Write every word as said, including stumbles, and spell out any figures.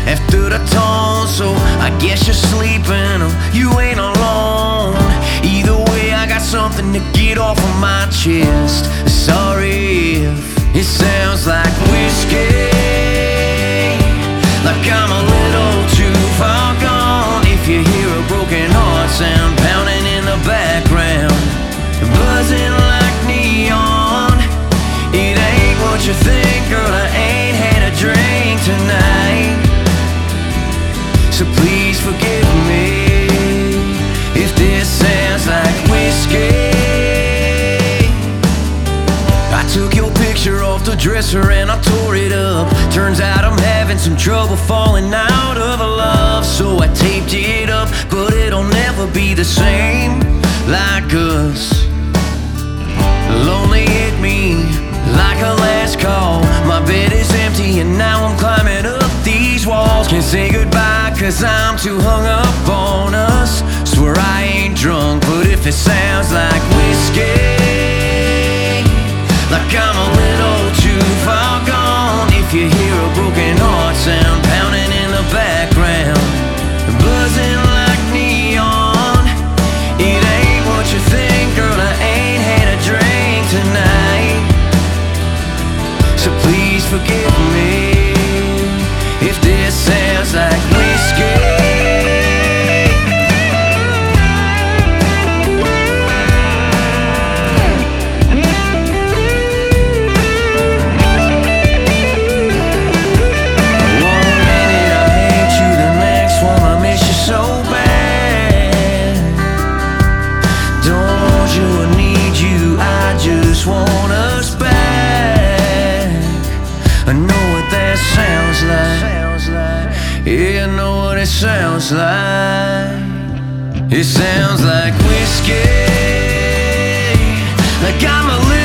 after the tone. So I guess you're sleeping or you ain't alone. Either way, I got something to get off of my chest. Sorry if it sounds like whiskey, like I'm a little too far gone. If you hear a broken heart sound pounding in the background, buzzing like neon, it ain't what you think, girl. I ain't had a drink tonight, so please forgive me if this sounds like whiskey. I took your picture off the dresser and I tore it up. Turns out I'm having some trouble falling out of love, so I taped it up, but it'll never be the same like us. Lonely hit me like a last call. My bed is empty and now I'm climbing up these walls. Can't say goodbye cause I'm too hung up on us. Swear I ain't drunk, but if it sounds like whiskey, like I'm a little too far gone. If you hear a broken heart sound pounding in the background, buzzing like neon, it ain't what you think, girl. I ain't had a drink tonight, so please forgive me if this sounds like whiskey. Yeah, I know what it sounds like. It sounds like whiskey, like I'm a